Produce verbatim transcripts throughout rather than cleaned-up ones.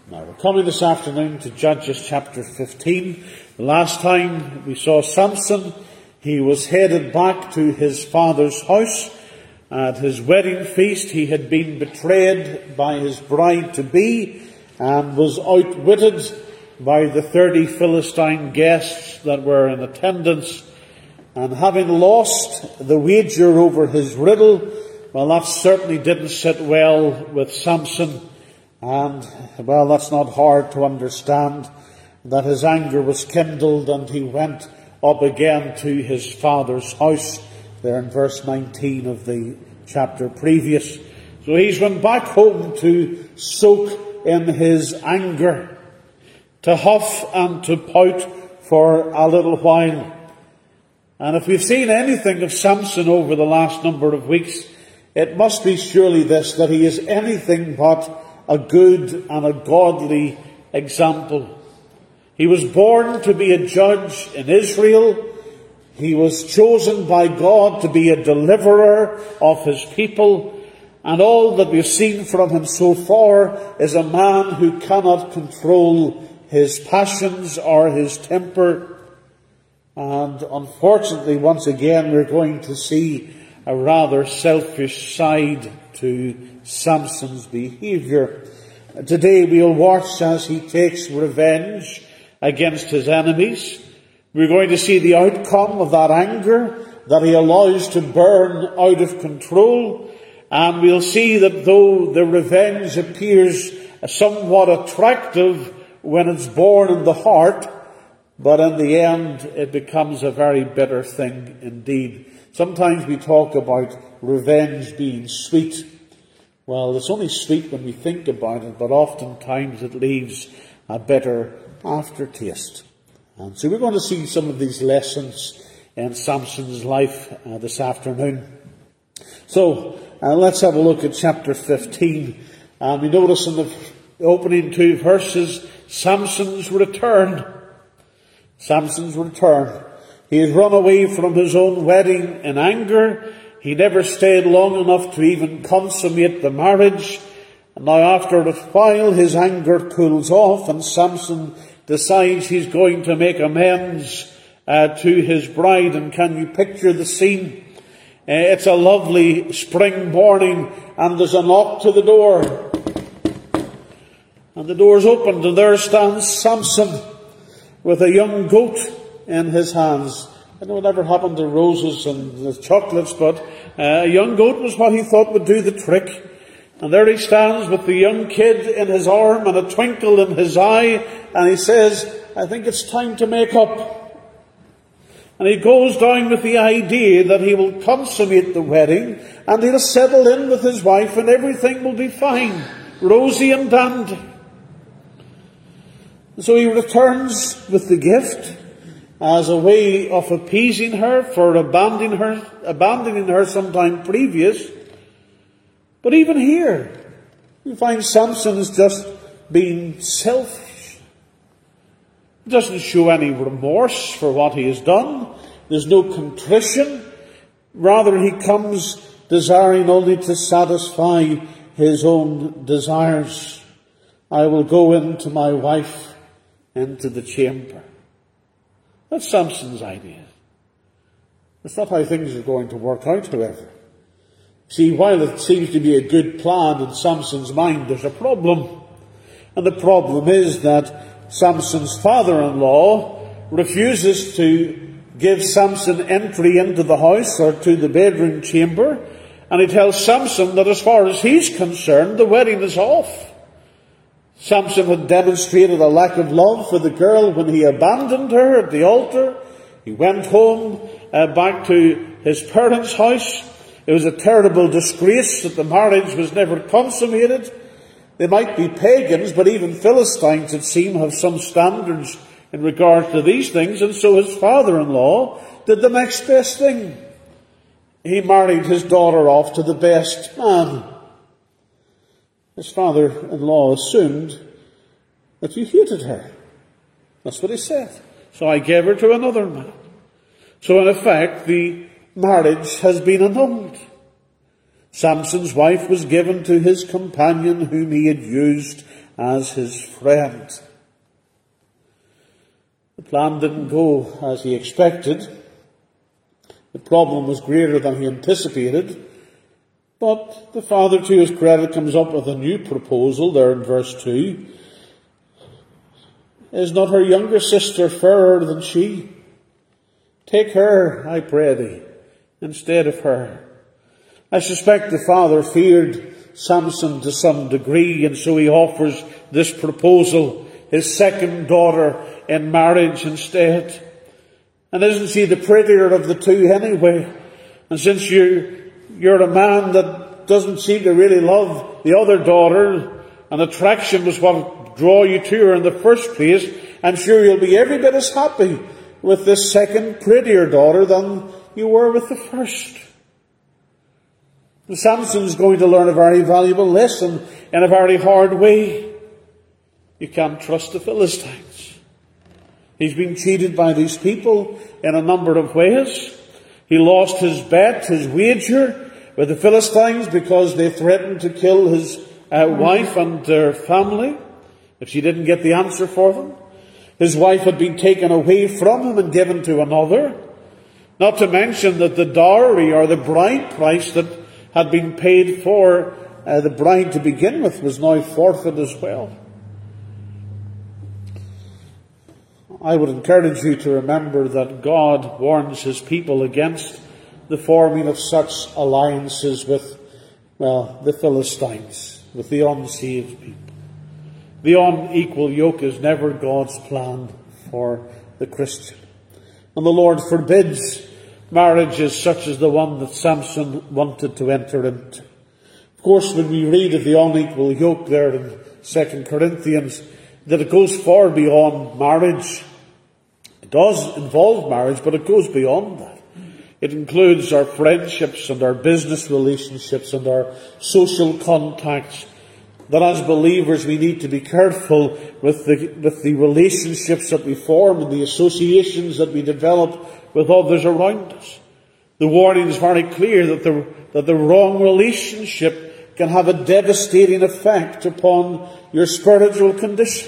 Now, we're coming this afternoon to Judges chapter fifteen. The last time we saw Samson, he was headed back to his father's house. At his wedding feast, he had been betrayed by his bride-to-be and was outwitted by the thirty Philistine guests that were in attendance. And having lost the wager over his riddle, well, that certainly didn't sit well with Samson. And, well, that's not hard to understand, that his anger was kindled and he went up again to his father's house, there in verse nineteen of the chapter previous. So he's went back home to soak in his anger, to huff and to pout for a little while. And if we've seen anything of Samson over the last number of weeks, it must be surely this, that he is anything but a good and a godly example. He was born to be a judge in Israel. He was chosen by God to be a deliverer of his people. And all that we've seen from him so far is a man who cannot control his passions or his temper. And unfortunately, once again, we're going to see a rather selfish side to Samson's behaviour. Today we'll watch as he takes revenge against his enemies. We're going to see the outcome of that anger that he allows to burn out of control. And we'll see that though the revenge appears somewhat attractive when it's born in the heart, but in the end it becomes a very bitter thing indeed. Sometimes we talk about revenge being sweet. Well, it's only sweet when we think about it, but oftentimes it leaves a bitter aftertaste. And so we're going to see some of these lessons in Samson's life uh, this afternoon. So uh, let's have a look at chapter fifteen. And we notice in the opening two verses, Samson's return. Samson's return. He had run away from his own wedding in anger. He never stayed long enough to even consummate the marriage. And now after a while his anger cools off and Samson decides he's going to make amends uh, to his bride. And can you picture the scene? Uh, it's a lovely spring morning and there's a knock to the door. And the door's opened and there stands Samson with a young goat in his hands. I know whatever happened to roses and the chocolates, but uh, a young goat was what he thought would do the trick. And there he stands with the young kid in his arm and a twinkle in his eye, and he says, I think it's time to make up. And he goes down with the idea that he will consummate the wedding and he'll settle in with his wife and everything will be fine, rosy and dandy. So he returns with the gift as a way of appeasing her for abandoning her, abandoning her sometime previous. But even here, you find Samson is just being selfish. He doesn't show any remorse for what he has done. There's no contrition. Rather, he comes desiring only to satisfy his own desires. I will go into my wife into the chamber. That's Samson's idea. That's not how things are going to work out, however. See, while it seems to be a good plan in Samson's mind, there's a problem. And the problem is that Samson's father-in-law refuses to give Samson entry into the house or to the bedroom chamber. And he tells Samson that as far as he's concerned, the wedding is off. Samson had demonstrated a lack of love for the girl when he abandoned her at the altar. He went home uh, back to his parents' house. It was a terrible disgrace that the marriage was never consummated. They might be pagans, but even Philistines, it seemed, have some standards in regard to these things. And so his father-in-law did the next best thing. He married his daughter off to the best man. His father-in-law assumed that you hated her. That's what he said. So I gave her to another man. So in effect, the marriage has been annulled. Samson's wife was given to his companion whom he had used as his friend. The plan didn't go as he expected. The problem was greater than he anticipated. But the father, to his credit, comes up with a new proposal there in verse two. Is not her younger sister fairer than she? Take her, I pray thee, instead of her. I suspect the father feared Samson to some degree, and so he offers this proposal, his second daughter in marriage instead. And isn't she the prettier of the two anyway? And since you, you're a man that doesn't seem to really love the other daughter, and attraction was what drew you to her in the first place, I'm sure you'll be every bit as happy with this second prettier daughter than you were with the first. And Samson's going to learn a very valuable lesson in a very hard way. You can't trust the Philistines. He's been cheated by these people in a number of ways. He lost his bet, his wager with the Philistines because they threatened to kill his uh, wife and their family if she didn't get the answer for them. His wife had been taken away from him and given to another. Not to mention that the dowry or the bride price that had been paid for uh, the bride to begin with was now forfeit as well. I would encourage you to remember that God warns his people against the forming of such alliances with, well, the Philistines, with the unsaved people. The unequal yoke is never God's plan for the Christian. And the Lord forbids marriages such as the one that Samson wanted to enter into. Of course, when we read of the unequal yoke there in Second Corinthians, that it goes far beyond marriage. It does involve marriage, but it goes beyond that. It includes our friendships and our business relationships and our social contacts. That as believers we need to be careful with the, with the relationships that we form and the associations that we develop with others around us. The warning is very clear that the, that the wrong relationship can have a devastating effect upon your spiritual condition.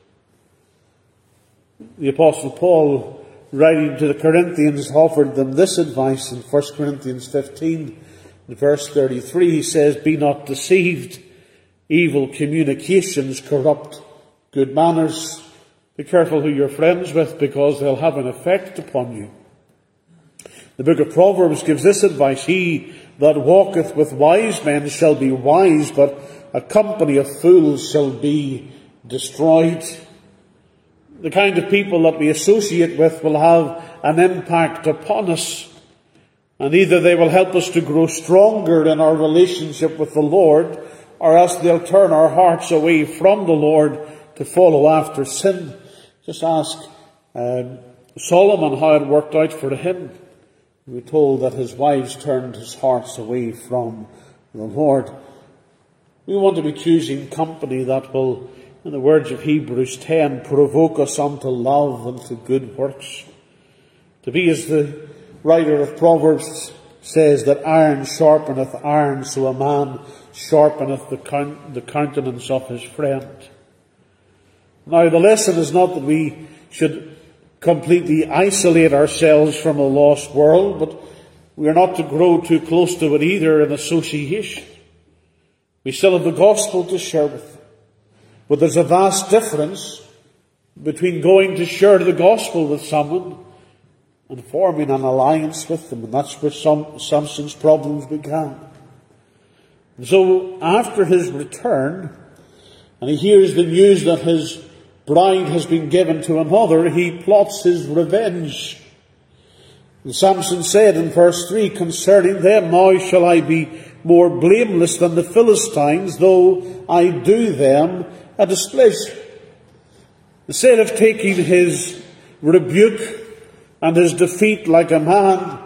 The Apostle Paul, writing to the Corinthians, offered them this advice in First Corinthians fifteen, in verse thirty-three. He says, "Be not deceived. Evil communications corrupt good manners. Be careful who you're friends with, because they'll have an effect upon you." The book of Proverbs gives this advice: "He that walketh with wise men shall be wise, but a company of fools shall be destroyed." The kind of people that we associate with will have an impact upon us. And either they will help us to grow stronger in our relationship with the Lord, or else they'll turn our hearts away from the Lord to follow after sin. Just ask um, Solomon how it worked out for him. We're told that his wives turned his hearts away from the Lord. We want to be choosing company that will, in the words of Hebrews ten, provoke us unto love and to good works. To be, as the writer of Proverbs says, that iron sharpeneth iron, so a man sharpeneth the, count, the countenance of his friend. Now, the lesson is not that we should completely isolate ourselves from a lost world, but we are not to grow too close to it either in association. We still have the gospel to share with them. But there's a vast difference between going to share the gospel with someone and forming an alliance with them. And that's where some, Samson's problems began. And so after his return, and he hears the news that his bride has been given to another, he plots his revenge. And Samson said in verse three, "Concerning them now shall I be more blameless than the Philistines, though I do them a displeasure." Instead of taking his rebuke and his defeat like a man,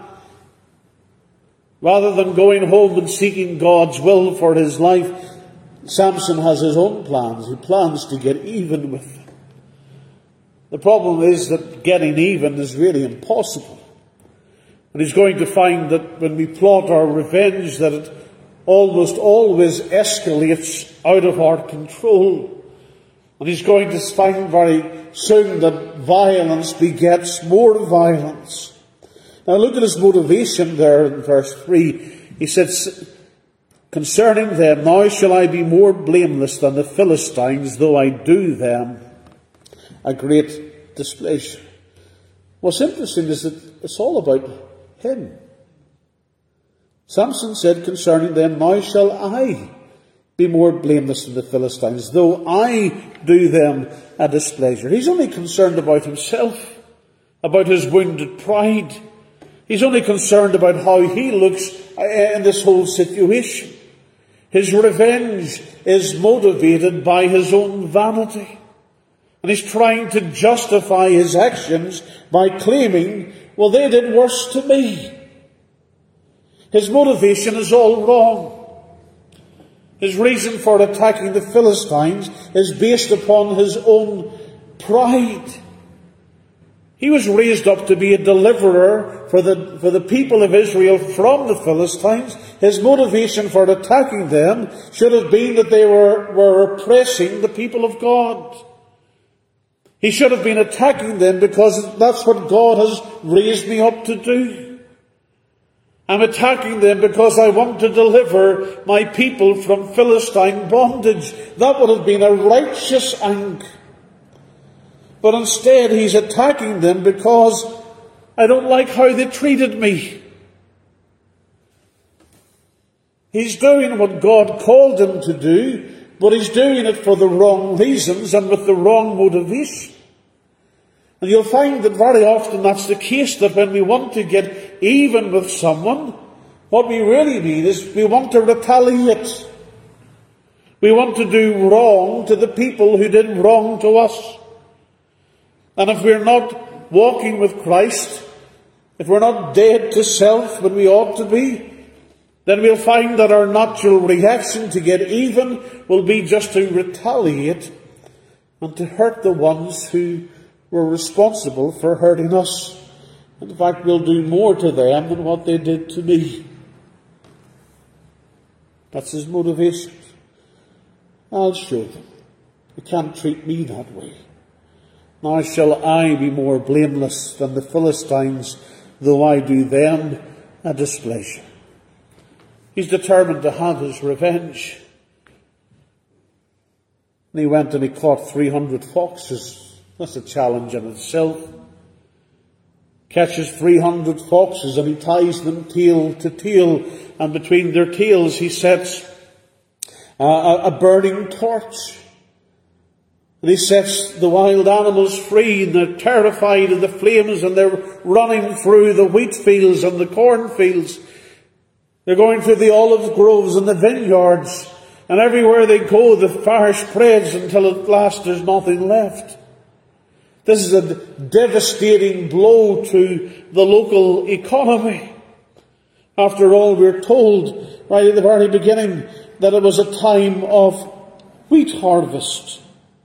rather than going home and seeking God's will for his life, Samson has his own plans. He plans to get even with them. The problem is that getting even is really impossible. And he's going to find that when we plot our revenge, that it almost always escalates out of our control. And he's going to find very soon that violence begets more violence. Now look at his motivation there in verse three. He says, concerning them, now shall I be more blameless than the Philistines, though I do them a great displeasure. What's interesting is that it's all about him. Samson said concerning them, now shall I be more blameless than the Philistines, though I do them a displeasure. He's only concerned about himself, about his wounded pride. He's only concerned about how he looks in this whole situation. His revenge is motivated by his own vanity. And he's trying to justify his actions by claiming, well, they did worse to me. His motivation is all wrong. His reason for attacking the Philistines is based upon his own pride. He was raised up to be a deliverer for the, for the people of Israel from the Philistines. His motivation for attacking them should have been that they were, were oppressing the people of God. He should have been attacking them because that's what God has raised me up to do. I'm attacking them because I want to deliver my people from Philistine bondage. That would have been a righteous anger. But instead he's attacking them because I don't like how they treated me. He's doing what God called him to do, but he's doing it for the wrong reasons and with the wrong motivation. And you'll find that very often that's the case, that when we want to get even with someone, what we really mean is we want to retaliate. We want to do wrong to the people who did wrong to us. And if we're not walking with Christ, if we're not dead to self when we ought to be, then we'll find that our natural reaction to get even will be just to retaliate and to hurt the ones who were responsible for hurting us. In fact, we'll do more to them than what they did to me. That's his motivation. I'll show them. They can't treat me that way. Now shall I be more blameless than the Philistines, though I do them a displeasure. He's determined to have his revenge. And he went and he caught three hundred foxes. That's a challenge in itself. Catches three hundred foxes and he ties them tail to tail. And between their tails he sets a, a burning torch. And he sets the wild animals free, and they're terrified of the flames, and they're running through the wheat fields and the cornfields. They're going through the olive groves and the vineyards, and everywhere they go the fire spreads until at last there's nothing left. This is a devastating blow to the local economy. After all, we're told right at the very beginning that it was a time of wheat harvest.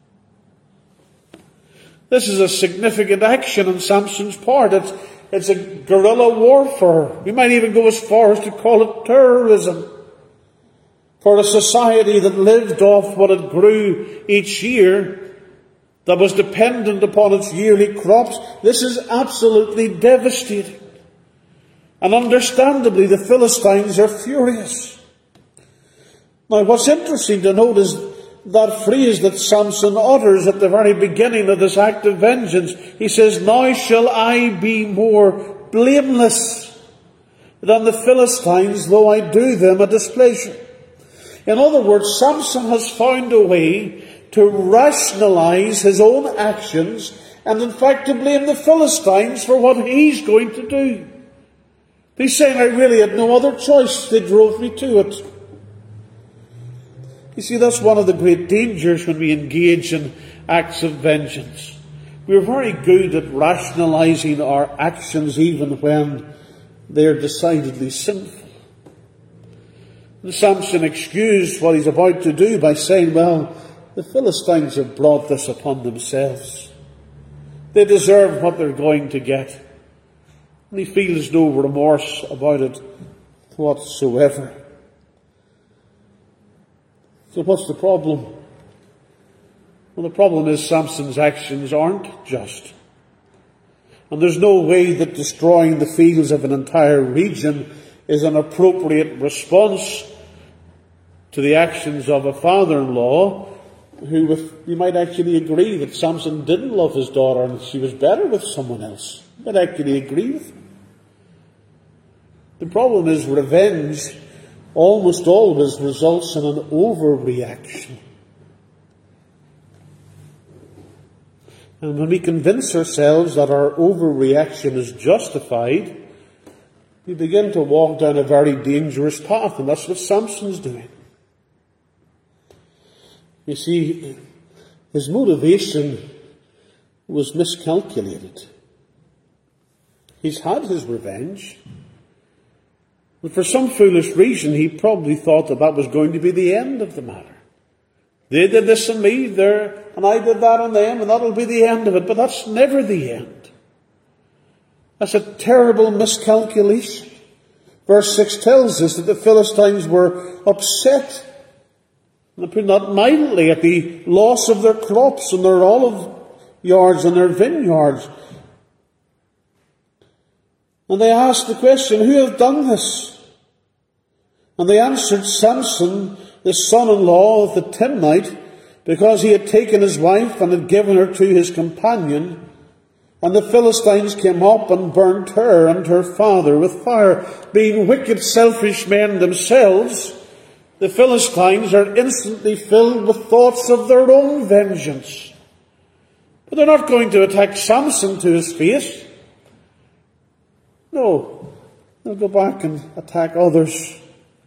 This is a significant action on Samson's part. It's, it's a guerrilla warfare. We might even go as far as to call it terrorism. For a society that lived off what it grew each year, that was dependent upon its yearly crops, this is absolutely devastating. And understandably, the Philistines are furious. Now, what's interesting to note is that phrase that Samson utters at the very beginning of this act of vengeance. He says, now shall I be more blameless than the Philistines, though I do them a displeasure. In other words, Samson has found a way to rationalize his own actions and in fact to blame the Philistines for what he's going to do. He's saying, I really had no other choice. They drove me to it. You see, that's one of the great dangers when we engage in acts of vengeance. We're very good at rationalizing our actions even when they're decidedly sinful. And Samson excused what he's about to do by saying, well, the Philistines have brought this upon themselves. They deserve what they're going to get. And he feels no remorse about it whatsoever. So what's the problem? Well, the problem is Samson's actions aren't just. And there's no way that destroying the fields of an entire region is an appropriate response to the actions of a father-in-law who, with, you might actually agree that Samson didn't love his daughter and she was better with someone else. You might actually agree with him. The problem is revenge almost always results in an overreaction. And when we convince ourselves that our overreaction is justified, we begin to walk down a very dangerous path, and that's what Samson's doing. You see, his motivation was miscalculated. He's had his revenge. But for some foolish reason, he probably thought that that was going to be the end of the matter. They did this on me, there, and I did that on them, and that'll be the end of it. But that's never the end. That's a terrible miscalculation. Verse six tells us that the Philistines were upset, and put that mildly, at the loss of their crops and their olive yards and their vineyards. And they asked the question, who hath done this? And they answered, Samson, the son-in-law of the Timnite, because he had taken his wife and had given her to his companion. And the Philistines came up and burnt her and her father with fire. Being wicked, selfish men themselves, the Philistines are instantly filled with thoughts of their own vengeance. But they're not going to attack Samson to his face. No, they'll go back and attack others.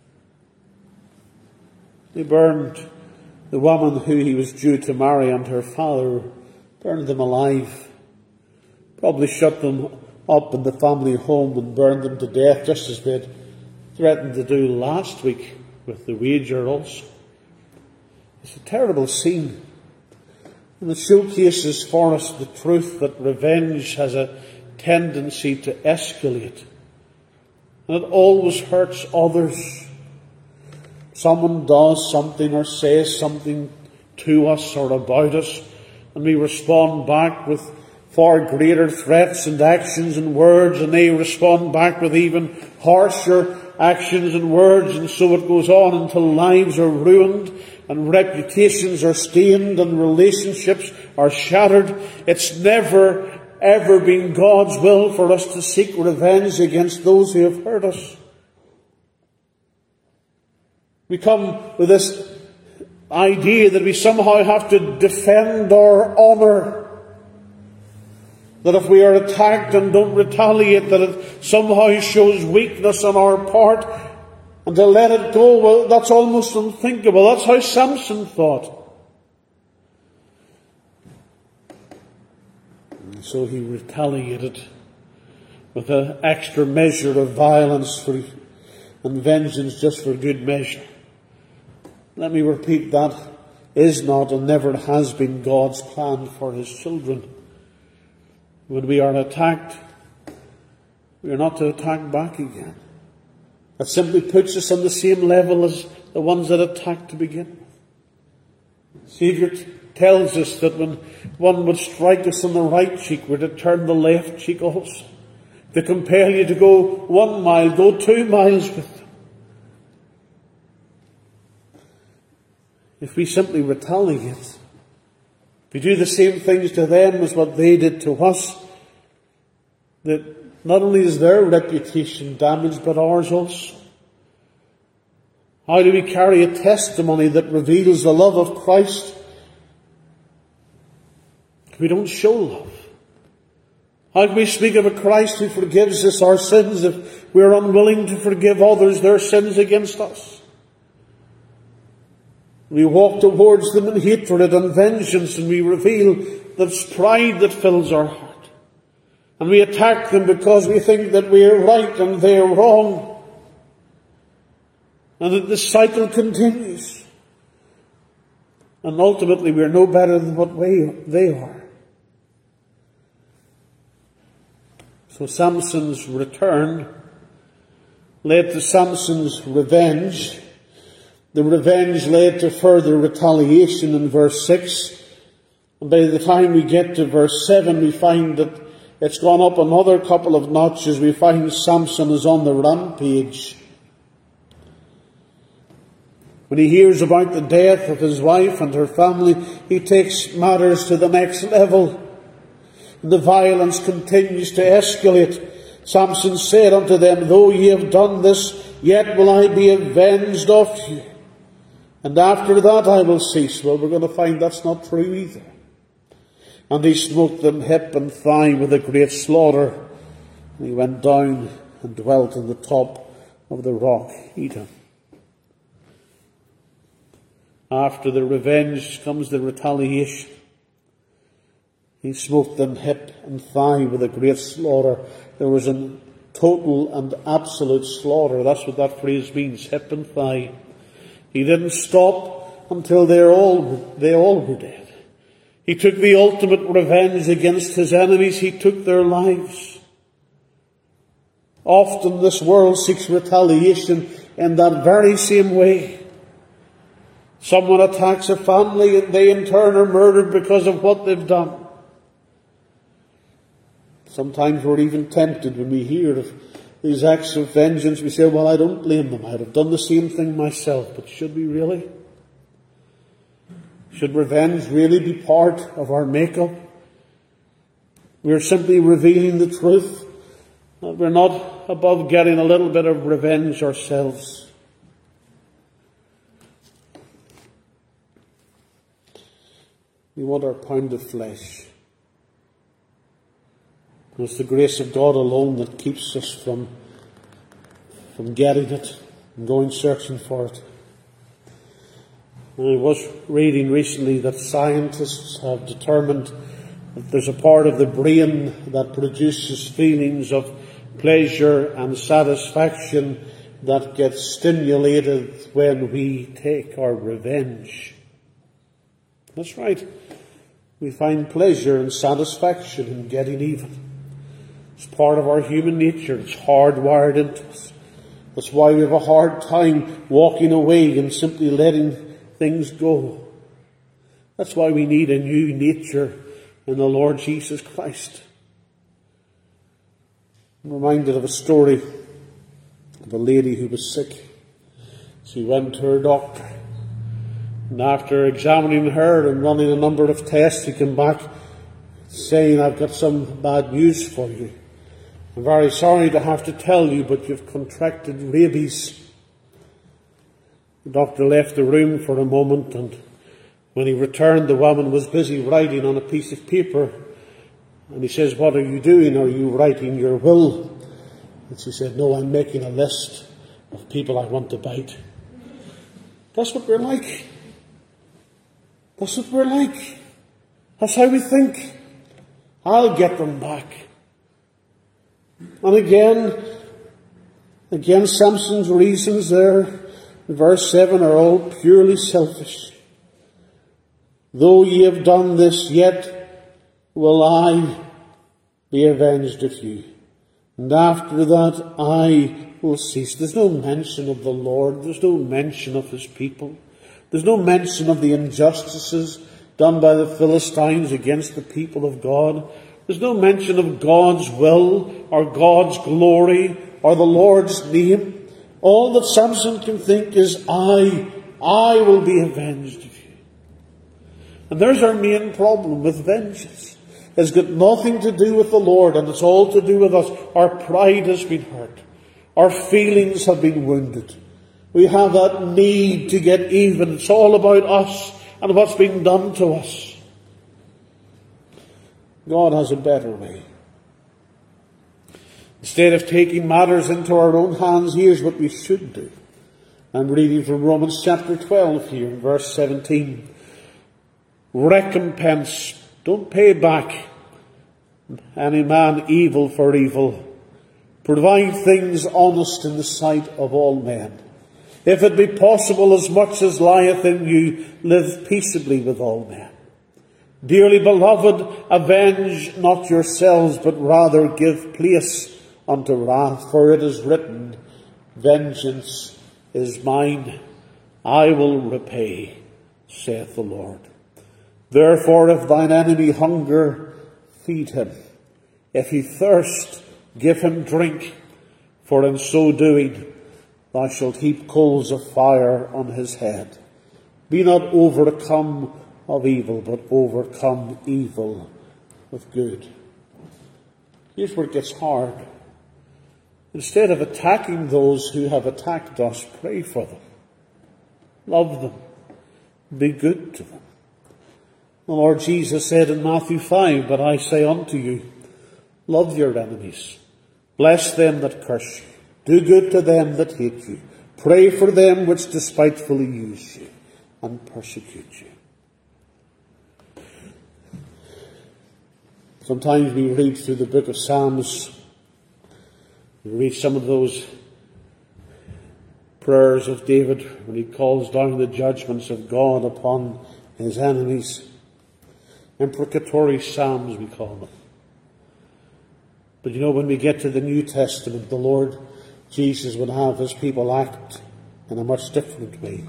They burned the woman who he was due to marry and her father, burned them alive. Probably shut them up in the family home and burned them to death, just as they had threatened to do last week with the wage earls. It's a terrible scene. And it showcases for us the truth that revenge has a tendency to escalate. And it always hurts others. Someone does something or says something to us or about us, and we respond back with far greater threats and actions and words, and they respond back with even harsher actions and words, and so it goes on until lives are ruined and reputations are stained and relationships are shattered. It's never, ever been God's will for us to seek revenge against those who have hurt us. We come with this idea that we somehow have to defend our honour. That if we are attacked and don't retaliate, that it somehow shows weakness on our part. And to let it go, well, that's almost unthinkable. That's how Samson thought. And so he retaliated with an extra measure of violence for, and vengeance just for good measure. Let me repeat, that is not and never has been God's plan for his children. When we are attacked, we are not to attack back again. That simply puts us on the same level as the ones that attacked to begin with. The Saviour t- tells us that when one would strike us on the right cheek, we're to turn the left cheek also. To compel you to go one mile, go two miles with them. If we simply retaliate, if we do the same things to them as what they did to us, that not only is their reputation damaged, but ours also. How do we carry a testimony that reveals the love of Christ if we don't show love? How can we speak of a Christ who forgives us our sins if we're unwilling to forgive others their sins against us? We walk towards them in hatred and vengeance, and we reveal that it's pride that fills our heart. And we attack them because we think that we are right and they are wrong. And that the cycle continues. And ultimately we are no better than what they are. So Samson's return led to Samson's revenge. The revenge led to further retaliation in verse six. And by the time we get to verse seven, we find that it's gone up another couple of notches. We find Samson is on the rampage. When he hears about the death of his wife and her family, he takes matters to the next level. The violence continues to escalate. Samson said unto them, Though ye have done this, yet will I be avenged of you. And after that I will cease. Well, we're going to find that's not true either. And he smote them hip and thigh with a great slaughter. And he went down and dwelt on the top of the rock Edom. After the revenge comes the retaliation. He smote them hip and thigh with a great slaughter. There was a total and absolute slaughter. That's what that phrase means, hip and thigh. He didn't stop until they're all, they all were dead. He took the ultimate revenge against his enemies. He took their lives. Often this world seeks retaliation in that very same way. Someone attacks a family and they in turn are murdered because of what they've done. Sometimes we're even tempted when we hear of these acts of vengeance. We say, well, I don't blame them. I'd have done the same thing myself. But should we really? Should revenge really be part of our makeup? We're simply revealing the truth. We're not above getting a little bit of revenge ourselves. We want our pound of flesh. It's the grace of God alone that keeps us from, from getting it and going searching for it. I was reading recently that scientists have determined that there's a part of the brain that produces feelings of pleasure and satisfaction that gets stimulated when we take our revenge. That's right. We find pleasure and satisfaction in getting even. It's part of our human nature. It's hardwired into us. That's why we have a hard time walking away and simply letting things go. That's why we need a new nature in the Lord Jesus Christ. I'm reminded of a story of a lady who was sick. She went to her doctor. And after examining her and running a number of tests, he came back saying, I've got some bad news for you. I'm very sorry to have to tell you, but you've contracted rabies. The doctor left the room for a moment, and when he returned, the woman was busy writing on a piece of paper. And he says, what are you doing? Are you writing your will? And she said, no, I'm making a list of people I want to bite. That's what we're like. That's what we're like. That's how we think. I'll get them back. And again, again, Samson's reasons there in verse seven are all purely selfish. Though ye have done this, yet will I be avenged of you. And after that I will cease. There's no mention of the Lord. There's no mention of his people. There's no mention of the injustices done by the Philistines against the people of God. There's no mention of God's will or God's glory or the Lord's name. All that Samson can think is, I, I will be avenged of you. And there's our main problem with vengeance. It's got nothing to do with the Lord, and it's all to do with us. Our pride has been hurt. Our feelings have been wounded. We have that need to get even. It's all about us and what's been done to us. God has a better way. Instead of taking matters into our own hands, here's what we should do. I'm reading from Romans chapter twelve here, verse seventeen. Recompense. Don't pay back any man evil for evil. Provide things honest in the sight of all men. If it be possible, as much as lieth in you, live peaceably with all men. Dearly beloved, avenge not yourselves, but rather give place unto wrath. For it is written, vengeance is mine, I will repay, saith the Lord. Therefore, if thine enemy hunger, feed him. If he thirst, give him drink. For in so doing, thou shalt heap coals of fire on his head. Be not overcome of evil, but overcome evil with good. Here's where it gets hard. Instead of attacking those who have attacked us, pray for them. Love them. Be good to them. The Lord Jesus said in Matthew five, But I say unto you, love your enemies. Bless them that curse you. Do good to them that hate you. Pray for them which despitefully use you and persecute you. Sometimes we read through the book of Psalms, we read some of those prayers of David when he calls down the judgments of God upon his enemies. Imprecatory Psalms, we call them. But you know, when we get to the New Testament, the Lord Jesus would have his people act in a much different way.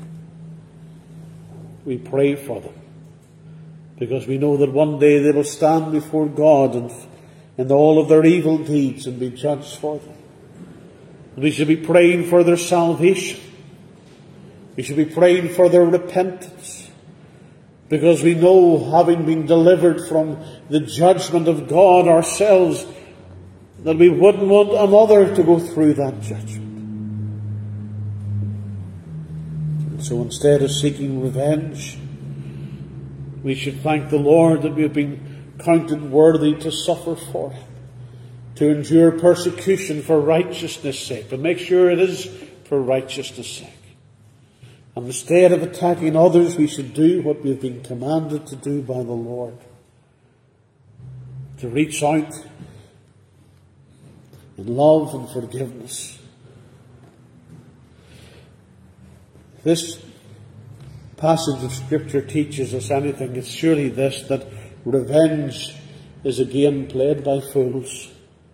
We pray for them, because we know that one day they will stand before God and in all of their evil deeds and be judged for them. And we should be praying for their salvation. We should be praying for their repentance. Because we know, having been delivered from the judgment of God ourselves, that we wouldn't want another to go through that judgment. And so instead of seeking revenge, we should thank the Lord that we have been counted worthy to suffer for him, to endure persecution for righteousness' sake, but make sure it is for righteousness' sake. And instead of attacking others, we should do what we have been commanded to do by the Lord. To reach out in love and forgiveness. This passage of Scripture teaches us anything, it's surely this, that revenge is a game played by fools.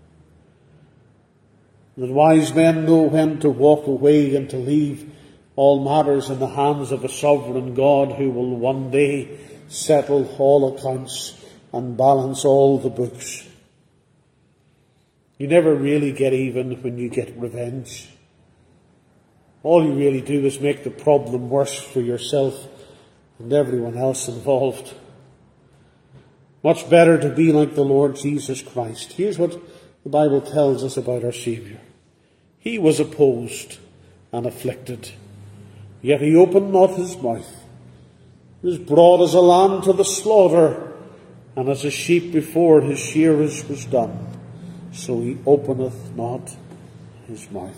That wise men know when to walk away and to leave all matters in the hands of a sovereign God who will one day settle all accounts and balance all the books. You never really get even when you get revenge. All you really do is make the problem worse for yourself and everyone else involved. Much better to be like the Lord Jesus Christ. Here's what the Bible tells us about our Saviour. He was opposed and afflicted, yet he opened not his mouth. He was brought as a lamb to the slaughter, and as a sheep before his shearers was dumb, so he openeth not his mouth.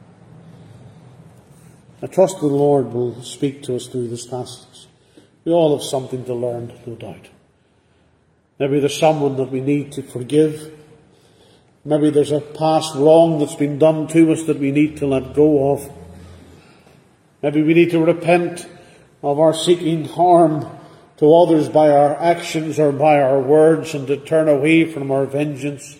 I trust the Lord will speak to us through this passage. We all have something to learn, no doubt. Maybe there's someone that we need to forgive. Maybe there's a past wrong that's been done to us that we need to let go of. Maybe we need to repent of our seeking harm to others by our actions or by our words, and to turn away from our vengeance.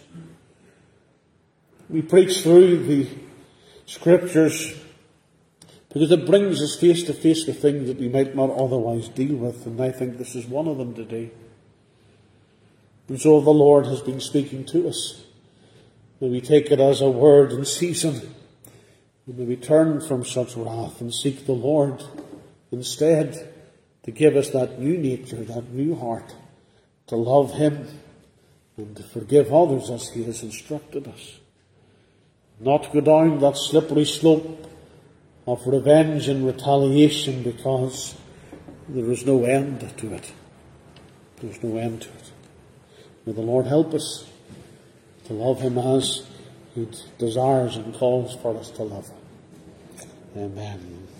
We preach through the Scriptures because it brings us face to face with things that we might not otherwise deal with, and I think this is one of them today. And so the Lord has been speaking to us. May we take it as a word in season. And may we turn from such wrath and seek the Lord instead to give us that new nature, that new heart, to love him and to forgive others as he has instructed us. Not go down that slippery slope of revenge and retaliation, because there is no end to it. There's no end to it. May the Lord help us to love him as he desires and calls for us to love him. Amen.